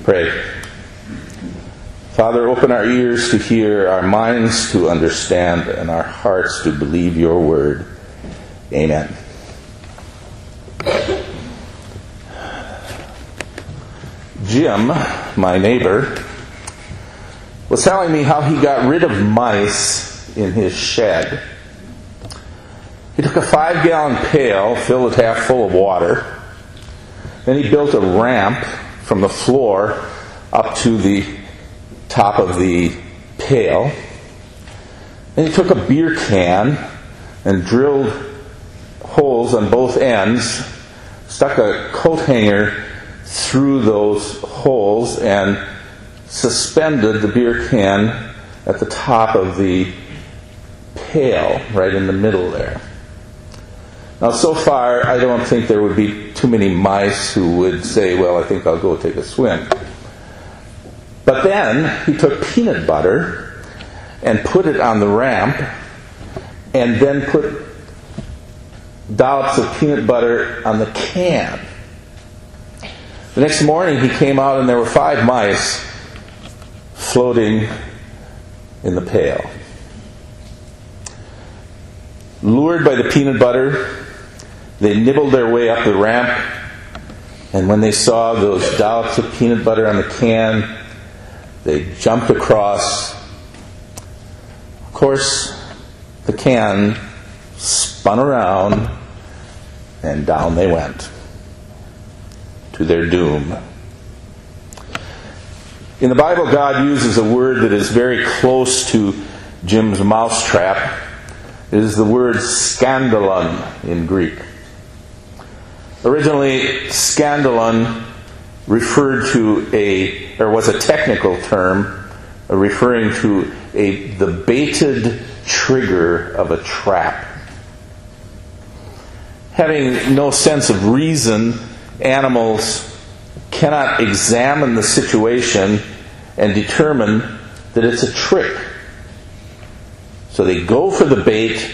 Pray. Father, open our ears to hear, our minds to understand, and our hearts to believe your word. Amen. Jim, my neighbor, was telling me how he got rid of mice in his shed. He took a 5-gallon pail, filled it half full of water. Then he built a ramp from the floor up to the top of the pail. Then he took a beer can and drilled holes on both ends, stuck a coat hanger through those holes, and suspended the beer can at the top of the pail, right in the middle there. Now, so far, I don't think there would be too many mice who would say, well, I think I'll go take a swim. But then he took peanut butter and put it on the ramp, and then put dollops of peanut butter on the can. The next morning he came out and there were 5 mice floating in the pail. Lured by the peanut butter, they nibbled their way up the ramp, and when they saw those dollops of peanut butter on the can, they jumped across. Of course, the can spun around, and down they went to their doom. In the Bible, God uses a word that is very close to Jim's mousetrap. It is the word scandalon in Greek. Originally, scandalon was a technical term referring to the baited trigger of a trap. Having no sense of reason, animals cannot examine the situation and determine that it's a trick. So they go for the bait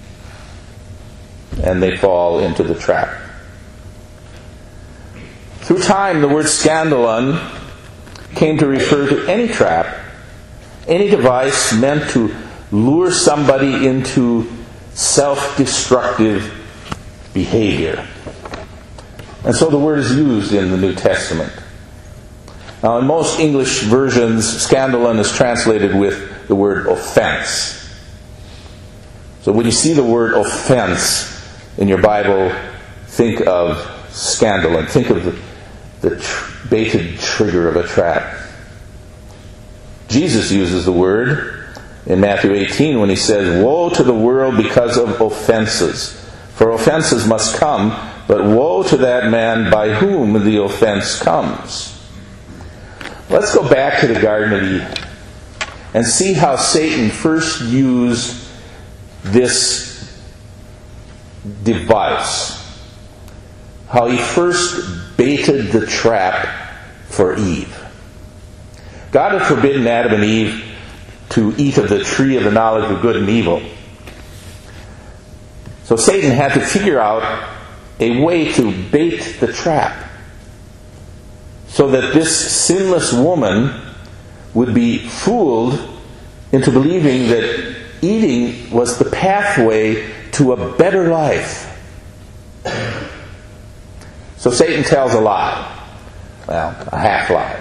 and they fall into the trap. Through time, the word scandalon came to refer to any trap, any device meant to lure somebody into self-destructive behavior. And so the word is used in the New Testament. Now, in most English versions, scandalon is translated with the word offense. So when you see the word offense in your Bible, think of scandalon. Think of the baited trigger of a trap. Jesus uses the word in Matthew 18 when he says, "Woe to the world because of offenses. For offenses must come, but woe to that man by whom the offense comes." Let's go back to the Garden of Eden and see how Satan first used this device. How he first baited the trap for Eve. God had forbidden Adam and Eve to eat of the tree of the knowledge of good and evil. So Satan had to figure out a way to bait the trap so that this sinless woman would be fooled into believing that eating was the pathway to a better life. So Satan tells a lie. Well, a half lie.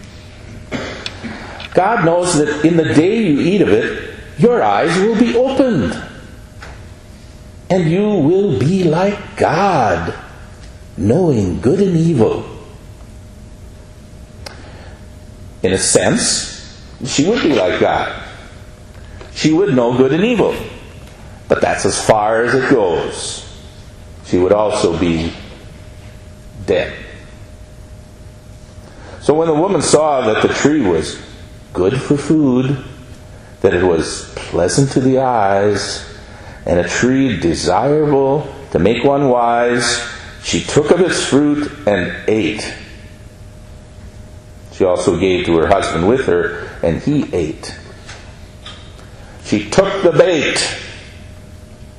God knows that in the day you eat of it, your eyes will be opened. And you will be like God, knowing good and evil. In a sense, she would be like God. She would know good and evil. But that's as far as it goes. She would also be dead. So when the woman saw that the tree was good for food, that it was pleasant to the eyes, and a tree desirable to make one wise, she took of its fruit and ate. She also gave to her husband with her, and he ate. She took the bait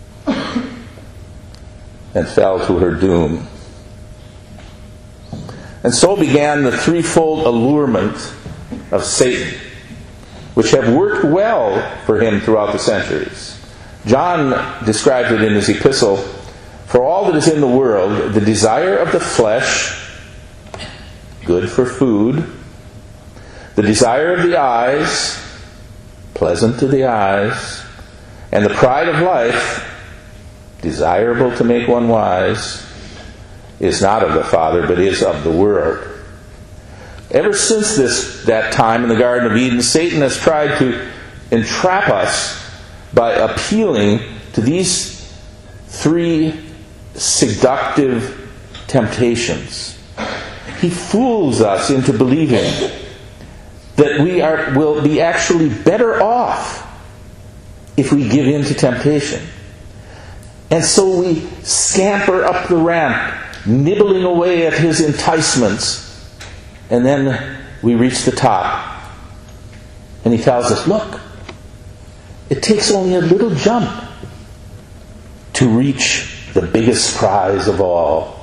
and fell to her doom. And so began the threefold allurement of Satan, which have worked well for him throughout the centuries. John describes it in his epistle, "For all that is in the world, the desire of the flesh, good for food, the desire of the eyes, pleasant to the eyes, and the pride of life, desirable to make one wise, is not of the Father, but is of the world." Ever since that time in the Garden of Eden, Satan has tried to entrap us by appealing to these three seductive temptations. He fools us into believing that we will be actually better off if we give in to temptation. And so we scamper up the ramp, nibbling away at his enticements, and then we reach the top. And he tells us, look, it takes only a little jump to reach the biggest prize of all.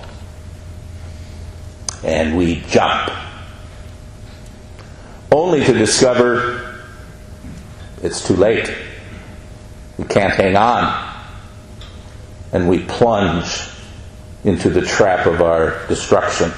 And we jump, only to discover it's too late. We can't hang on. And we plunge into the trap of our destruction.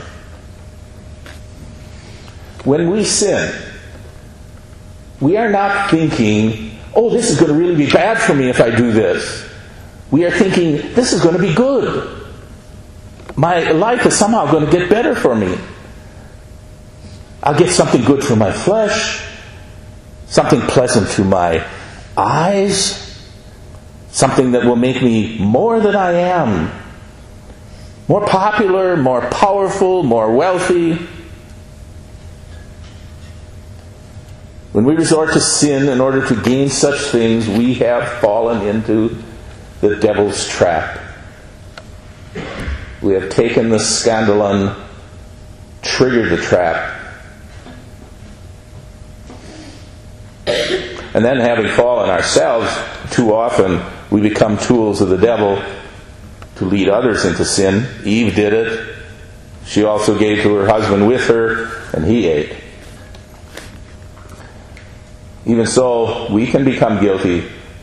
When we sin, we are not thinking, oh, this is going to really be bad for me if I do this. We are thinking, this is going to be good. My life is somehow going to get better for me. I'll get something good for my flesh, something pleasant to my eyes, something that will make me more than I am, more popular, more powerful, more wealthy. When we resort to sin in order to gain such things, we have fallen into the devil's trap. We have taken the scandalon, triggered the trap, and then having fallen ourselves, too often we become tools of the devil to lead others into sin. Eve did it. She also gave to her husband with her, and he ate. Even so, we can become guilty,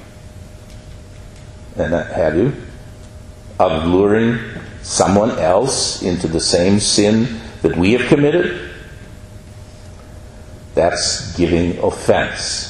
and have you, of luring someone else into the same sin that we have committed. That's giving offense.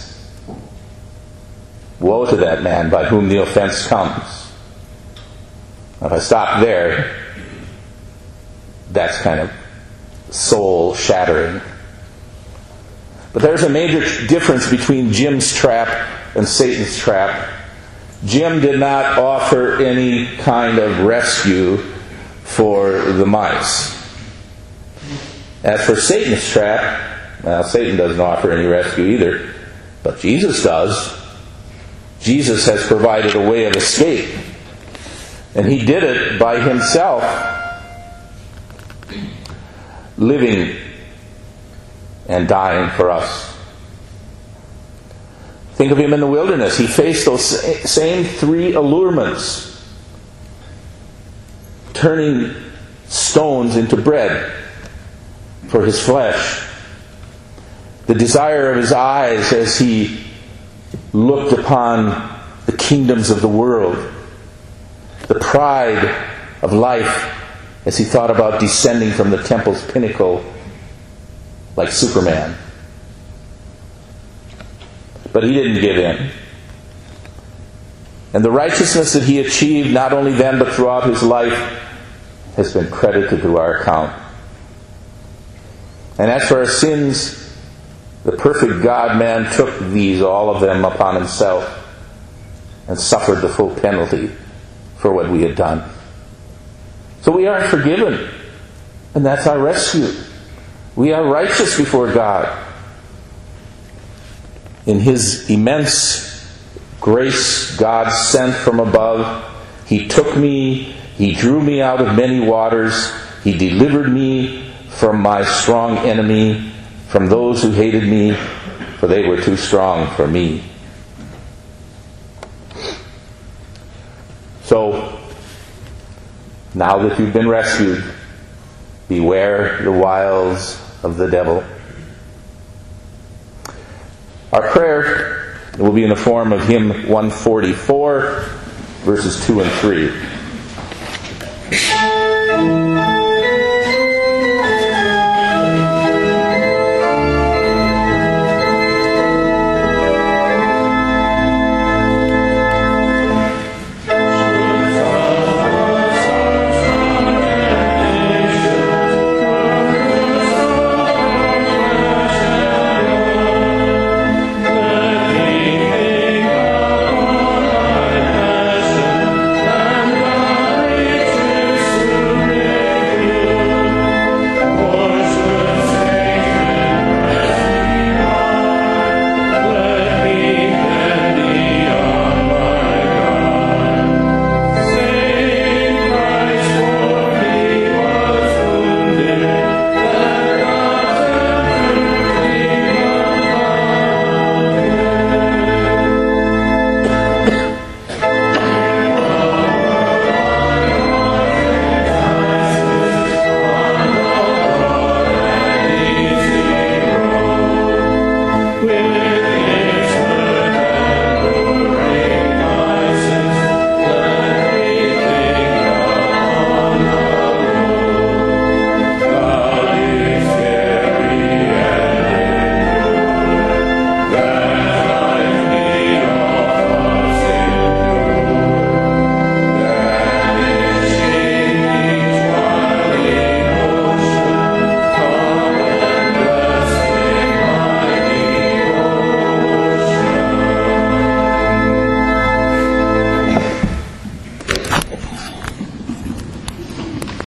Woe to that man by whom the offense comes. If I stop there, that's kind of soul-shattering. But there's a major difference between Jim's trap and Satan's trap. Jim did not offer any kind of rescue for the mice. As for Satan's trap, well, Satan doesn't offer any rescue either, but Jesus does. Jesus has provided a way of escape. And he did it by himself, living and dying for us. Think of him in the wilderness. He faced those same three allurements, turning stones into bread for his flesh. The desire of his eyes as he looked upon the kingdoms of the world. The pride of life as he thought about descending from the temple's pinnacle like Superman. But he didn't give in. And the righteousness that he achieved, not only then but throughout his life, has been credited to our account. And as for our sins, the perfect God-man took these, all of them, upon himself and suffered the full penalty for what we had done. So we are forgiven, and that's our rescue. We are righteous before God. In his immense grace, God sent from above. He took me, he drew me out of many waters, he delivered me from my strong enemy, from those who hated me, for they were too strong for me. So, now that you've been rescued, Beware the wiles of the devil. Our prayer will be in the form of hymn 144, verses 2 and 3.